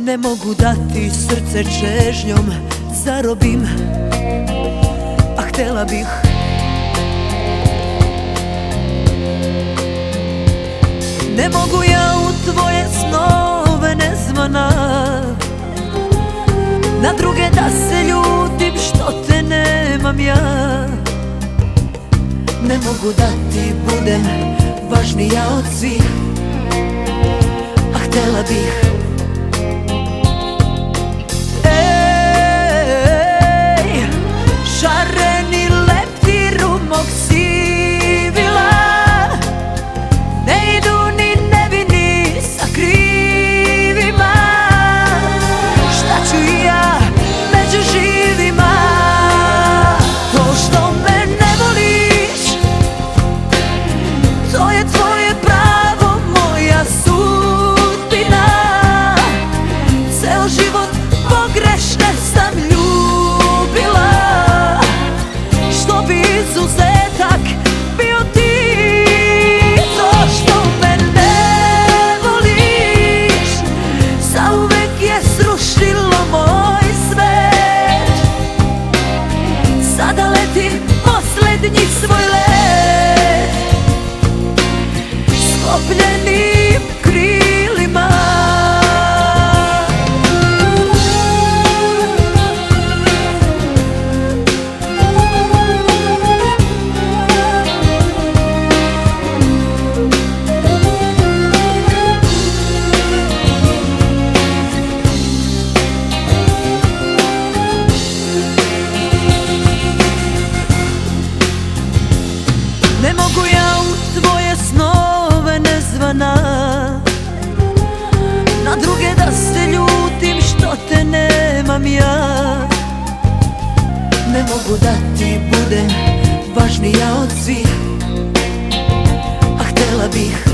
Ne mogu dati srce čežnjom zarobim, a htjela bih. Ne mogu ja u tvoje snove nezvana, na druge da se ljutim što te nemam ja. Ne mogu da ti budem važnija od svih, a htjela bih. Šareni leptiru mog sivila, ne idu ni nevini sa krivima. Šta ću ja među živima? To što me ne voliš, to je tvoje pravo, moja sudbina. Ceo život pogrešne sam ljubila, što bi izuzetak bio ti. To što me ne voliš, zauvek je srušilo moj svet. Sada letim poslednji svoj let, sklopljenim krilima. Ne mogu ja u tvoje snove nezvana, na druge da se ljutim što te nemam ja. Ne mogu da ti budem važnija od svih, a htjela bih.